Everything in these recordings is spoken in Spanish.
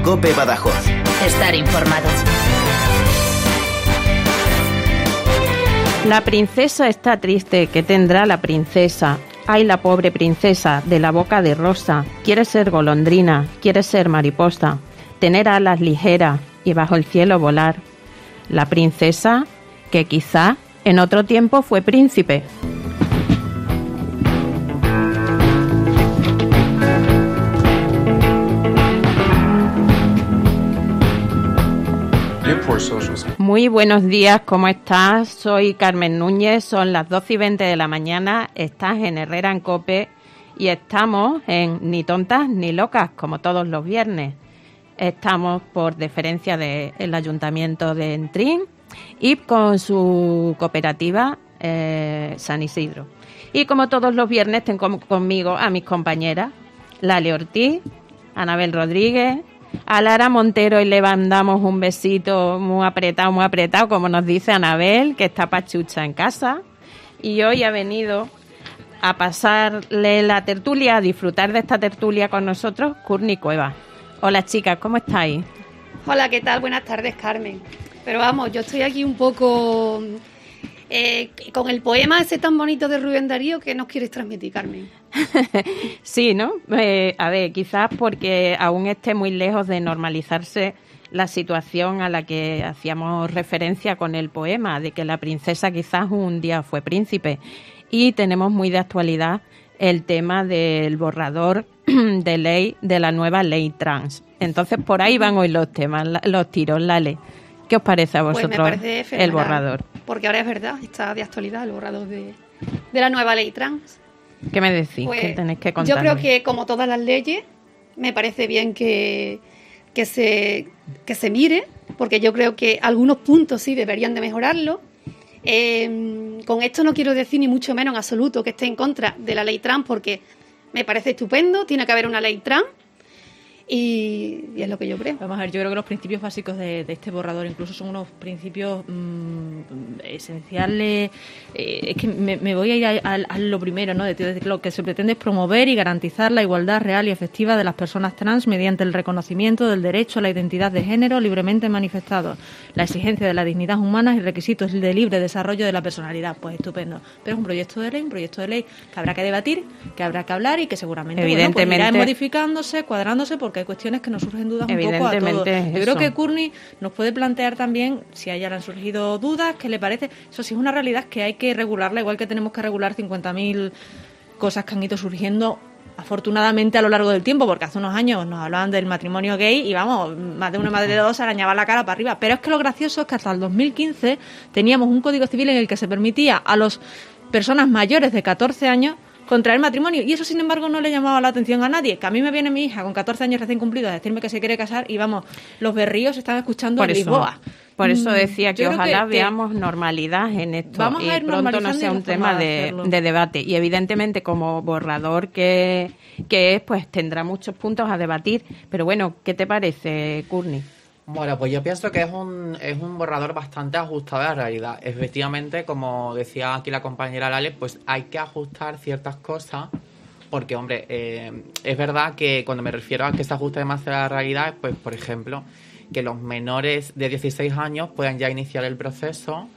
COPE Badajoz. Estar informado. La princesa está triste. ¿Qué tendrá la princesa? Ay, la pobre princesa, de la boca de rosa. Quiere ser golondrina, quiere ser mariposa, tener alas ligeras y bajo el cielo volar. La princesa, que quizá en otro tiempo fue príncipe. Muy buenos días, ¿cómo estás? Soy Carmen Núñez, son las 12:20 de la mañana, estás en Herrera en COPE y estamos en Ni tontas ni locas, como todos los viernes. Estamos por deferencia del Ayuntamiento de Entrín y con su cooperativa San Isidro. Y como todos los viernes tengo conmigo a mis compañeras, Lale Ortiz, Anabel Rodríguez, a Lara Montero, y le mandamos un besito muy apretado, como nos dice Anabel, que está pachucha en casa. Y hoy ha venido a pasarle la tertulia, a disfrutar de esta tertulia con nosotros, Curni Cuevas. Hola chicas, ¿cómo estáis? Hola, ¿qué tal? Buenas tardes, Carmen. Pero vamos, yo estoy aquí un poco con el poema ese tan bonito de Rubén Darío. ¿Qué nos quieres transmitir, Carmen? Sí, ¿no? A ver, quizás porque aún esté muy lejos de normalizarse la situación a la que hacíamos referencia con el poema, de que la princesa quizás un día fue príncipe. Y tenemos muy de actualidad el tema del borrador de ley, de la nueva ley trans. Entonces, por ahí van hoy los temas, los tiros, Lale. ¿Qué os parece a vosotros pues me parece el borrador? Porque ahora es verdad, está de actualidad el borrador de la nueva ley trans. ¿Qué me decís? Pues, ¿Qué tenéis que contarme? Yo creo que, como todas las leyes, me parece bien que se mire, porque yo creo que algunos puntos sí deberían de mejorarlo. Con esto no quiero decir ni mucho menos en absoluto que esté en contra de la ley trans, porque me parece estupendo, tiene que haber una ley trans. Y es lo que yo creo. Vamos a ver, yo creo que los principios básicos de este borrador incluso son unos principios esenciales. Es que me voy a ir a lo primero, ¿no? De lo que se pretende es promover y garantizar la igualdad real y efectiva de las personas trans mediante el reconocimiento del derecho a la identidad de género libremente manifestado, la exigencia de la dignidad humana y requisitos de libre desarrollo de la personalidad. Pues estupendo. Pero es un proyecto de ley que habrá que debatir, que habrá que hablar y que seguramente evidentemente irá modificándose, cuadrándose, porque hay cuestiones que nos surgen dudas un poco a todos. Yo creo que Curni nos puede plantear también si a ella le han surgido dudas, qué le parece. Eso sí es una realidad que hay que regularla, igual que tenemos que regular 50.000 cosas que han ido surgiendo afortunadamente a lo largo del tiempo, porque hace unos años nos hablaban del matrimonio gay y vamos, más de una madre de dos se arañaba la cara para arriba. Pero es que lo gracioso es que hasta el 2015 teníamos un código civil en el que se permitía a las personas mayores de 14 años contraer matrimonio, y eso sin embargo no le llamaba la atención a nadie. Que a mí me viene mi hija con 14 años recién cumplidos a decirme que se quiere casar y vamos, los berríos se están escuchando en Lisboa. Por eso decía que ojalá que veamos normalidad en esto vamos y a ir pronto no sea un tema de debate. Y evidentemente como borrador que es, pues tendrá muchos puntos a debatir. Pero bueno, ¿qué te parece, Curni? Bueno, pues yo pienso que es un borrador bastante ajustado a la realidad. Efectivamente, como decía aquí la compañera Lale, pues hay que ajustar ciertas cosas, porque, hombre, es verdad que cuando me refiero a que se ajuste demasiado a la realidad, pues, por ejemplo, que los menores de 16 años puedan ya iniciar el proceso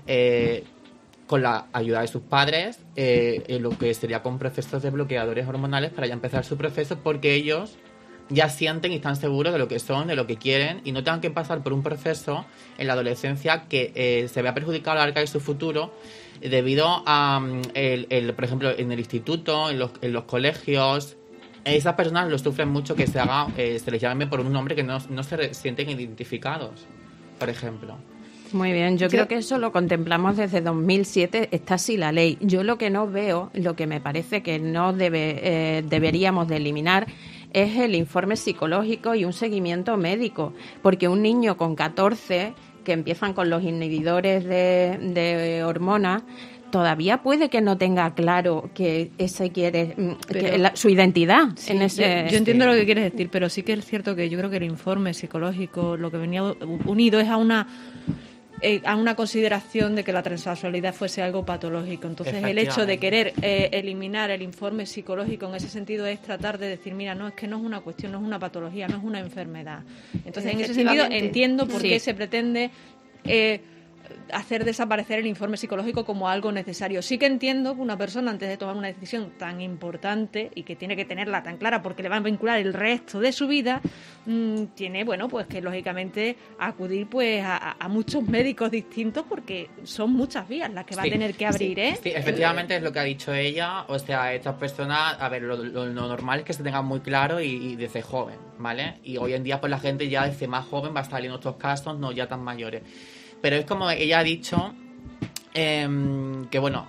con la ayuda de sus padres, en lo que sería con procesos de bloqueadores hormonales para ya empezar su proceso, porque ellos ya sienten y están seguros de lo que son, de lo que quieren, y no tengan que pasar por un proceso en la adolescencia que se vea perjudicado a la larga de su futuro debido a, por ejemplo, en el instituto, en los colegios. Esas personas lo sufren mucho, que se les llame por un nombre que no se sienten identificados, por ejemplo. Muy bien, yo creo que eso lo contemplamos desde 2007, está así la ley. Yo lo que no veo, lo que me parece que no deberíamos de eliminar, es el informe psicológico y un seguimiento médico, porque un niño con 14, que empiezan con los inhibidores de hormonas, todavía puede que no tenga claro que ese quiere su identidad. Sí, en ese, yo entiendo lo que quieres decir, pero sí que es cierto que yo creo que el informe psicológico, lo que venía unido es a una a una consideración de que la transexualidad fuese algo patológico. Entonces, el hecho de querer eliminar el informe psicológico en ese sentido es tratar de decir, mira, no, es que no es una cuestión, no es una patología, no es una enfermedad. Entonces, en ese sentido, entiendo por qué se pretende hacer desaparecer el informe psicológico como algo necesario. Sí que entiendo que una persona, antes de tomar una decisión tan importante y que tiene que tenerla tan clara porque le va a vincular el resto de su vida, tiene, bueno, pues que lógicamente acudir pues a muchos médicos distintos, porque son muchas vías las que va a tener que abrir, Sí, efectivamente es lo que ha dicho ella. O sea, estas personas, a ver, lo normal es que se tengan muy claro y desde joven, ¿vale? Y hoy en día pues la gente ya desde más joven va a salir en estos casos, no ya tan mayores. Pero es como ella ha dicho, que bueno,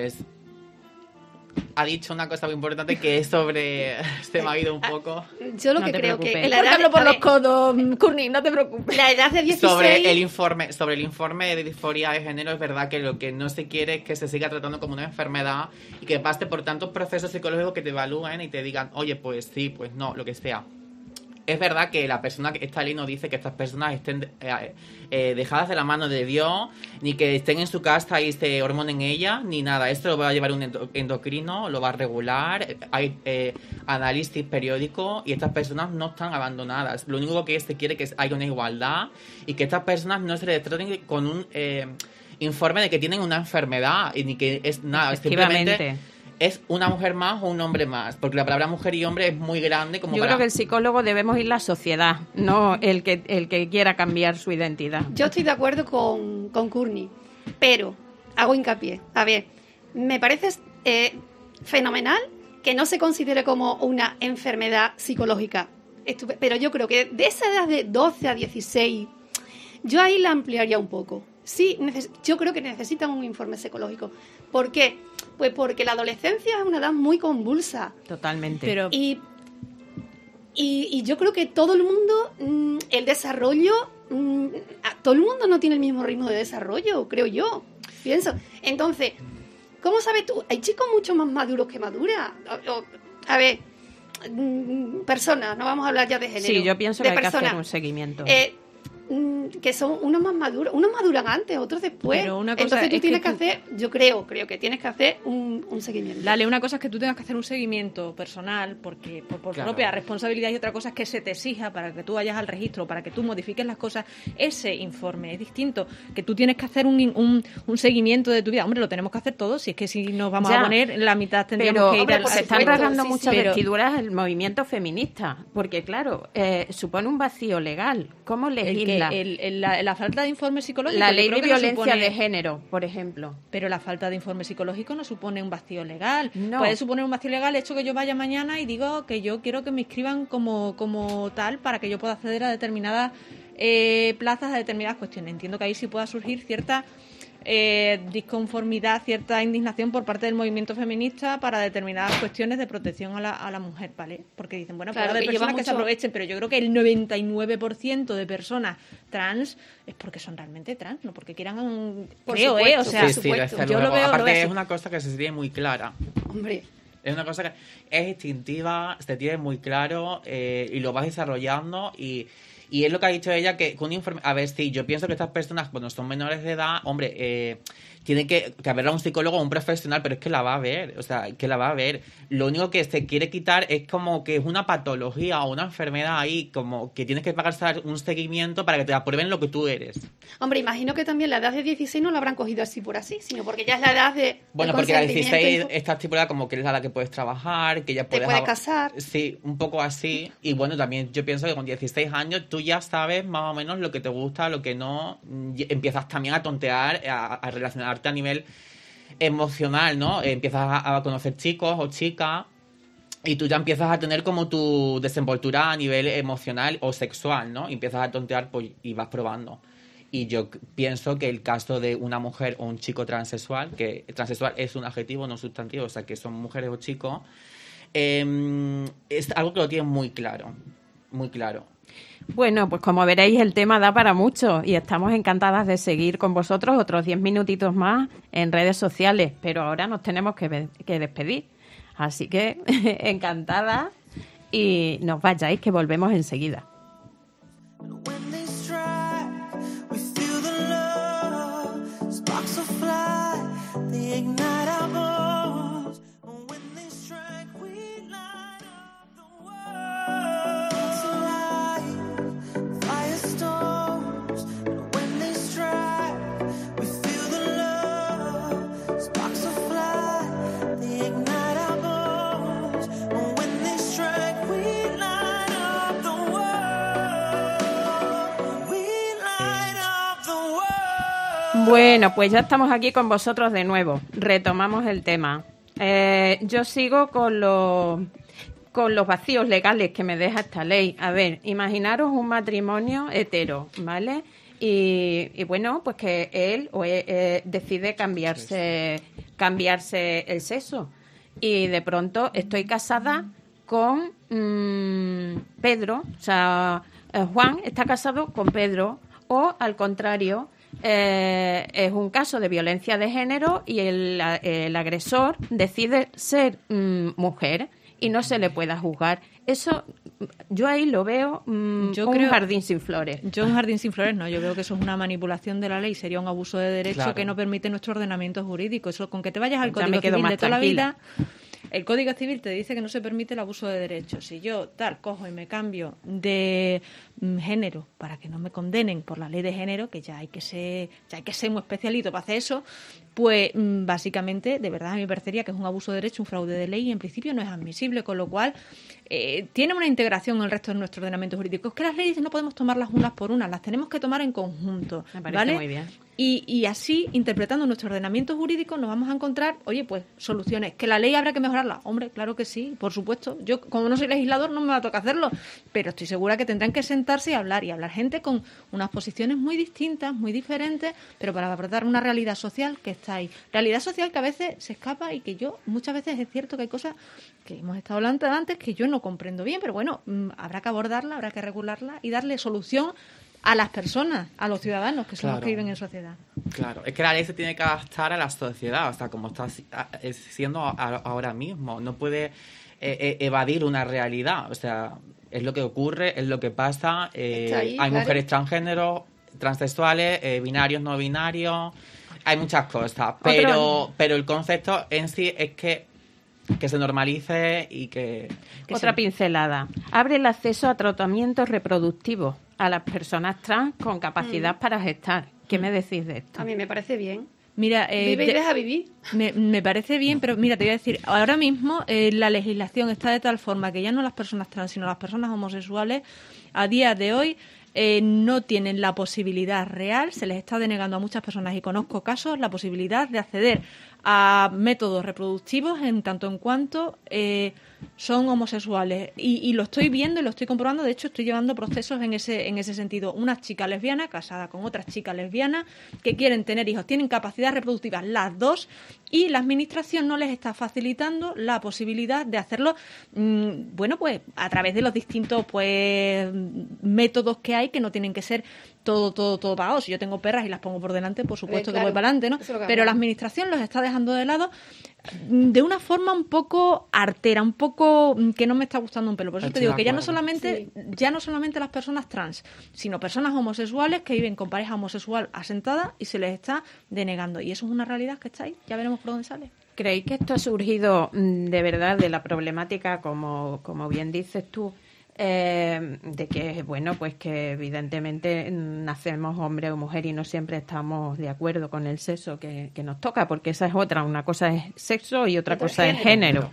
ha dicho una cosa muy importante que es sobre... Se me ha ido un poco. Yo lo que creo que... La edad, por los codos, Courtney, no te preocupes. La edad de 16... Sobre el informe de disforia de género, es verdad que lo que no se quiere es que se siga tratando como una enfermedad y que pase por tantos procesos psicológicos que te evalúen y te digan, oye, pues sí, pues no, lo que sea. Es verdad que la persona que está ahí no dice que estas personas estén dejadas de la mano de Dios, ni que estén en su casa y se hormonen ella, ni nada. Esto lo va a llevar un endocrino, lo va a regular, hay análisis periódicos y estas personas no están abandonadas. Lo único que se quiere es que haya una igualdad y que estas personas no se les traten con un informe de que tienen una enfermedad y ni que es nada, simplemente... Es una mujer más o un hombre más, porque la palabra mujer y hombre es muy grande. Como Yo creo que el psicólogo debemos ir la sociedad, no el que quiera cambiar su identidad. Yo estoy de acuerdo con Courtney, pero hago hincapié. A ver, me parece fenomenal que no se considere como una enfermedad psicológica, pero yo creo que de esa edad de 12 a 16, yo ahí la ampliaría un poco. Sí, yo creo que necesitan un informe psicológico. ¿Por qué? Pues porque la adolescencia es una edad muy convulsa. Totalmente. Pero... Y yo creo que todo el mundo, el desarrollo, todo el mundo no tiene el mismo ritmo de desarrollo, creo yo. Pienso. Entonces, ¿cómo sabes tú? Hay chicos mucho más maduros que maduras. A ver, personas, no vamos a hablar ya de género. Sí, yo pienso que hay que hacer un seguimiento. Que son unos más maduros, unos maduran antes, otros después. Pero una cosa entonces tú tienes que hacer, yo creo que tienes que hacer un seguimiento. Lale, una cosa es que tú tengas que hacer un seguimiento personal porque por claro, propia responsabilidad, y otra cosa es que se te exija para que tú vayas al registro, para que tú modifiques las cosas, ese informe. Es distinto que tú tienes que hacer un seguimiento de tu vida. Hombre, lo tenemos que hacer todos, si es que si nos vamos a poner, la mitad tendríamos que ir al... Se están rasgando muchas vestiduras el movimiento feminista, porque claro, supone un vacío legal. ¿Cómo legisla? La falta de informe psicológico. La ley de violencia de género, por ejemplo. Pero la falta de informe psicológico no supone un vacío legal. No. Puede suponer un vacío legal el hecho que yo vaya mañana y digo que yo quiero que me inscriban como tal para que yo pueda acceder a determinadas plazas, a determinadas cuestiones. Entiendo que ahí sí pueda surgir cierta disconformidad, cierta indignación por parte del movimiento feminista para determinadas cuestiones de protección a la mujer, ¿vale? Porque dicen, bueno, claro, puede haber personas que se aprovechen, pero yo creo que el 99% de personas trans es porque son realmente trans, no porque quieran, creo, o sea, sí, yo lo veo. Aparte es una cosa que se tiene muy clara. Hombre. Es una cosa que es instintiva, se tiene muy claro y lo vas desarrollando y es lo que ha dicho ella, que con un informe... A ver, sí, yo pienso que estas personas, cuando son menores de edad, hombre, tiene que haber a un psicólogo o un profesional, pero es que la va a ver, o sea, que la va a ver. Lo único que se quiere quitar es como que es una patología o una enfermedad ahí, como que tienes que pagar un seguimiento para que te aprueben lo que tú eres. Hombre, imagino que también la edad de 16 no la habrán cogido así por así, sino porque ya es la edad de... Bueno, porque la 16 está estipulada como que es la edad que puedes trabajar, que ya puedes... Te puedes casar. Sí, un poco así. Y bueno, también yo pienso que con 16 años tú ya sabes más o menos lo que te gusta, lo que no. Empiezas también a tontear, a relacionarte a nivel emocional, ¿no? Empiezas a conocer chicos o chicas y tú ya empiezas a tener como tu desenvoltura a nivel emocional o sexual, ¿no? Y empiezas a tontear pues, y vas probando. Y yo pienso que el caso de una mujer o un chico transexual, que transexual es un adjetivo, no sustantivo, o sea, que son mujeres o chicos, es algo que lo tienen muy claro, muy claro. Bueno, pues como veréis el tema da para mucho y estamos encantadas de seguir con vosotros otros 10 minutitos más en redes sociales, pero ahora nos tenemos que despedir. Así que encantadas y no os vayáis que volvemos enseguida. Bueno, pues ya estamos aquí con vosotros de nuevo. Retomamos el tema. Yo sigo con los vacíos legales que me deja esta ley. A ver, imaginaros un matrimonio hetero, ¿vale? Y bueno, pues que él decide cambiarse el sexo. Y de pronto estoy casada con Pedro, o sea, Juan está casado con Pedro, o al contrario, es un caso de violencia de género y el agresor decide ser mujer y no se le pueda juzgar. Eso, yo ahí lo veo un jardín sin flores. Yo un jardín sin flores no, yo creo que eso es una manipulación de la ley, sería un abuso de derecho que no permite nuestro ordenamiento jurídico. Eso, con que te vayas al Código Civil de toda la vida, el Código Civil te dice que no se permite el abuso de derechos. Si yo cojo y me cambio de género para que no me condenen por la ley de género, que ya hay que ser muy especialito para hacer eso, pues básicamente, de verdad, a mí me parecería que es un abuso de derecho, un fraude de ley, y en principio no es admisible, con lo cual tiene una integración en el resto de nuestro ordenamiento jurídico. Es que las leyes no podemos tomarlas unas por unas, las tenemos que tomar en conjunto. Me parece ¿vale? muy bien. Y así, interpretando nuestro ordenamiento jurídico, nos vamos a encontrar, pues soluciones. ¿Que la ley habrá que mejorarla? Hombre, claro que sí, por supuesto. Yo, como no soy legislador, no me va a tocar hacerlo, pero estoy segura que tendrán que sentarse y hablar gente con unas posiciones muy distintas, muy diferentes, pero para abordar una realidad social que está ahí. Realidad social que a veces se escapa y que yo, muchas veces es cierto que hay cosas que hemos estado hablando antes que yo no comprendo bien, pero bueno, habrá que abordarla, habrá que regularla y darle solución a las personas, a los ciudadanos, que son los que viven en sociedad. Claro, es que la ley se tiene que adaptar a la sociedad, o sea, como está siendo ahora mismo. No puede evadir una realidad, o sea, es lo que ocurre, es lo que pasa. Hay mujeres transgénero, transexuales, binarios, no binarios, hay muchas cosas, pero el concepto en sí es que se normalice y que Otra pincelada. Abre el acceso a tratamientos reproductivos a las personas trans con capacidad para gestar. ¿Qué me decís de esto? A mí me parece bien. Mira, vive y deja vivir. Me parece bien, pero mira, te voy a decir, ahora mismo la legislación está de tal forma que ya no las personas trans, sino las personas homosexuales, a día de hoy no tienen la posibilidad real, se les está denegando a muchas personas, y conozco casos, la posibilidad de acceder a métodos reproductivos en tanto en cuanto son homosexuales. Y lo estoy viendo y lo estoy comprobando. De hecho, estoy llevando procesos en ese sentido. Una chica lesbiana casada con otra chica lesbiana que quieren tener hijos, tienen capacidad reproductiva las dos, y la administración no les está facilitando la posibilidad de hacerlo, pues a través de los distintos métodos que hay, que no tienen que ser todo pagados. Si yo tengo perras y las pongo por delante, por supuesto que voy para adelante, ¿no? Pero la administración los está dejando de lado de una forma un poco artera, un poco que no me está gustando un pelo. Por eso te digo que ya no solamente las personas trans, sino personas homosexuales que viven con pareja homosexual asentada y se les está denegando. Y eso es una realidad que está ahí. Ya veremos por dónde sale. ¿Creéis que esto ha surgido de verdad de la problemática, como bien dices tú, de que, pues que evidentemente nacemos hombre o mujer y no siempre estamos de acuerdo con el sexo que nos toca, porque esa es otra, una cosa es sexo y otra cosa es género?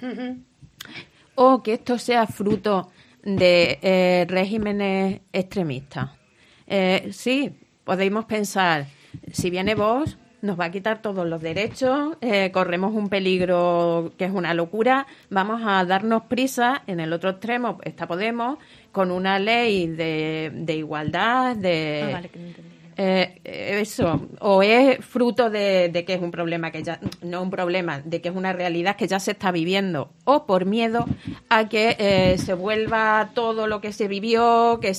O que esto sea fruto de regímenes extremistas. Sí, podemos pensar, si viene Vox, nos va a quitar todos los derechos, corremos un peligro que es una locura, vamos a darnos prisa. En el otro extremo está Podemos, con una ley de igualdad, vale, que no entendí. Eso, o es fruto de que es un problema que ya, no un problema, de que es una realidad que ya se está viviendo, o por miedo a que se vuelva todo lo que se vivió, que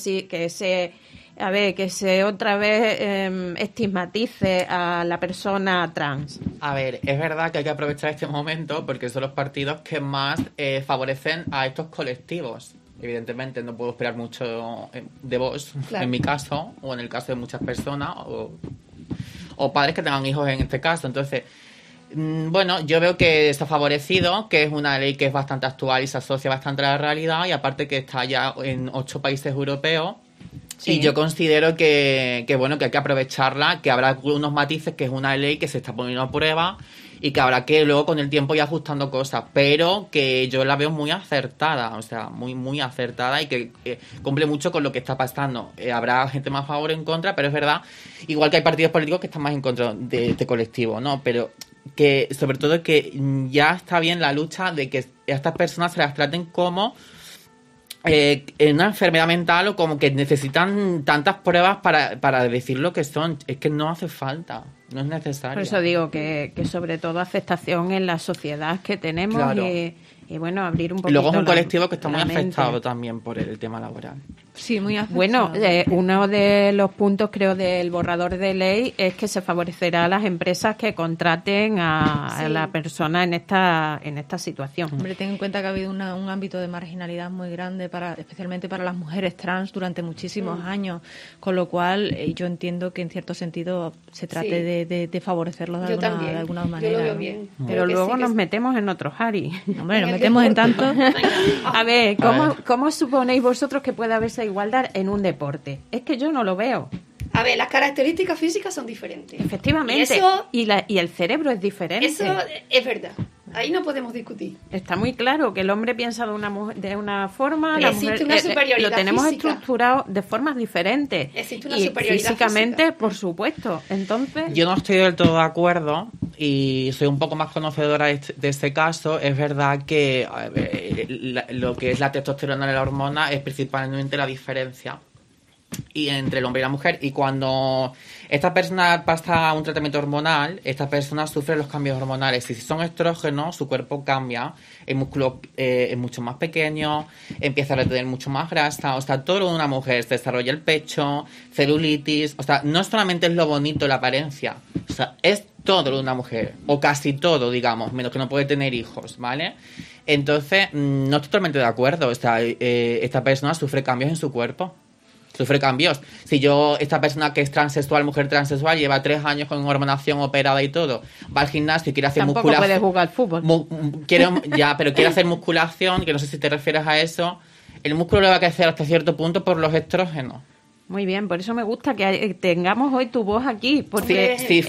se otra vez estigmatice a la persona trans. A ver, es verdad que hay que aprovechar este momento porque son los partidos que más favorecen a estos colectivos. Evidentemente no puedo esperar mucho de vos, claro, en mi caso, o en el caso de muchas personas, o padres que tengan hijos en este caso. Entonces, yo veo que está favorecido, que es una ley que es bastante actual y se asocia bastante a la realidad, y aparte que está ya en 8 países europeos. Sí. Y yo considero que hay que aprovecharla, que habrá algunos matices, que es una ley que se está poniendo a prueba y que habrá que luego con el tiempo ir ajustando cosas, pero que yo la veo muy acertada, o sea, muy muy acertada y que cumple mucho con lo que está pasando. Habrá gente más a favor o en contra, pero es verdad, igual que hay partidos políticos que están más en contra de este colectivo, ¿no? Pero que sobre todo que ya está bien la lucha de que a estas personas se las traten como una enfermedad mental o como que necesitan tantas pruebas para decir lo que son. Es que no hace falta, no es necesario. Por eso digo que sobre todo aceptación en la sociedad que tenemos, claro. Y bueno, abrir un poquito. Y luego es un colectivo que está muy afectado también por el tema laboral. Sí, muy afectado. Bueno, uno de los puntos, creo, del borrador de ley es que se favorecerá a las empresas que contraten a la persona en esta situación. Hombre, ten en cuenta que ha habido un ámbito de marginalidad muy grande, especialmente para las mujeres trans durante muchísimos años, con lo cual yo entiendo que en cierto sentido se trate de favorecerlos de alguna manera. Yo lo veo bien. Pero luego nos metemos en otros Harry. Hombre, nos metemos en tanto. A ver, ¿cómo suponéis vosotros que puede haber esa igualdad en un deporte? Es que yo no lo veo. A ver, las características físicas son diferentes. Efectivamente. Y el cerebro es diferente. Eso es verdad. Ahí no podemos discutir. Está muy claro que el hombre piensa de una forma, la mujer existe una superioridad lo tenemos física. Estructurado de formas diferentes. Existe una y superioridad físicamente, física. Por supuesto. Entonces, yo no estoy del todo de acuerdo y soy un poco más conocedora de este caso. Es verdad que lo que es la testosterona y la hormona es principalmente la diferencia y entre el hombre y la mujer, y cuando esta persona pasa un tratamiento hormonal, esta persona sufre los cambios hormonales, y si son estrógenos su cuerpo cambia, el músculo es mucho más pequeño, empieza a retener mucho más grasa, o sea, todo lo de una mujer, se desarrolla el pecho, celulitis, o sea, no solamente es lo bonito, la apariencia, o sea, es todo lo de una mujer, o casi todo, digamos, menos que no puede tener hijos, ¿vale? Entonces, no estoy totalmente de acuerdo, o sea, esta persona sufre cambios en su cuerpo. Sufre cambios. Si esta persona que es transexual, mujer transexual, lleva 3 años con hormonación operada y todo, va al gimnasio y quiere hacer musculación. Tampoco puede jugar al fútbol. Pero quiere hacer musculación, que no sé si te refieres a eso. El músculo le va a crecer hasta cierto punto por los estrógenos. Muy bien, por eso me gusta que tengamos hoy tu voz aquí, porque si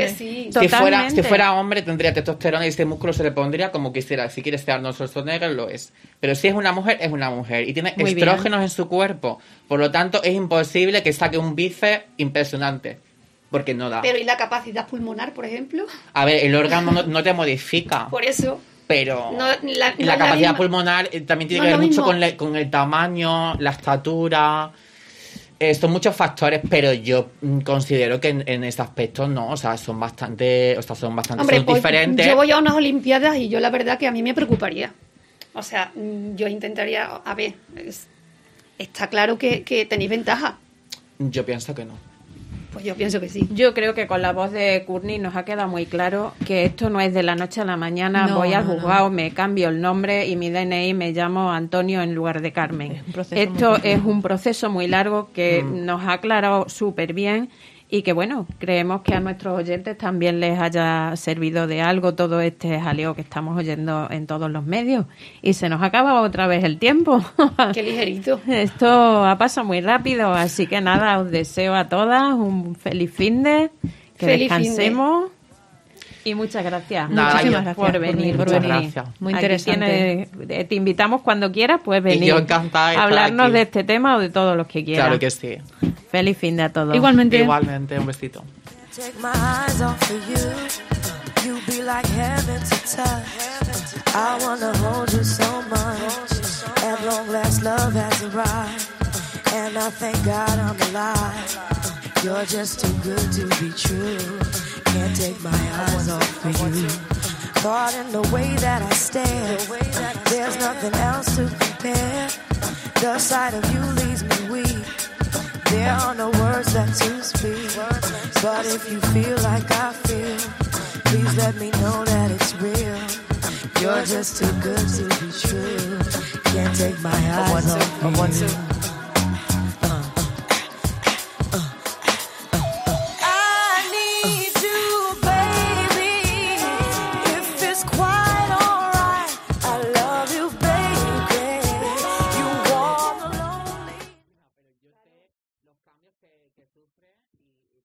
fuera hombre tendría testosterona y ese músculo se le pondría como quisiera. Si quiere ser Arnold Schwarzenegger, lo es. Pero si es una mujer, es una mujer y tiene estrógenos en su cuerpo. Por lo tanto, es imposible que saque un bíceps impresionante, porque no da. Pero ¿y la capacidad pulmonar, por ejemplo? A ver, el órgano no te modifica. Por eso. Pero la capacidad pulmonar también tiene que ver mucho con el tamaño, la estatura. Son muchos factores, pero yo considero que en ese aspecto no, o sea, son bastante Hombre, son diferentes. Yo voy a unas Olimpiadas y yo la verdad que a mí me preocuparía. O sea, yo intentaría, a ver, está claro que tenéis ventaja. Yo pienso que no. Pues yo pienso que sí. Yo creo que con la voz de Courtney nos ha quedado muy claro que esto no es de la noche a la mañana, voy al juzgado, me cambio el nombre y mi DNI me llamo Antonio en lugar de Carmen. Esto es un proceso muy largo que nos ha aclarado súper bien y que, bueno, creemos que a nuestros oyentes también les haya servido de algo todo este jaleo que estamos oyendo en todos los medios. Y se nos acaba otra vez el tiempo. Qué ligerito. Esto ha pasado muy rápido, así que nada, os deseo a todas un feliz finde, que descansemos. Y muchas gracias. Muchísimas gracias por venir. Gracias. Muy interesante. Te invitamos cuando quieras, puedes venir. Y yo encantada a hablarnos de este tema o de todos los que quieras. Claro que sí. Feliz fin de a todos. Igualmente, un besito. Can't take my eyes off of you. Caught in the way that I stare. There's nothing else to compare. The sight of you leaves me weak. There are no words left to speak. But if you feel like I feel, please let me know that it's real. You're just too good to be true. Can't take my eyes off of you. Que sufre y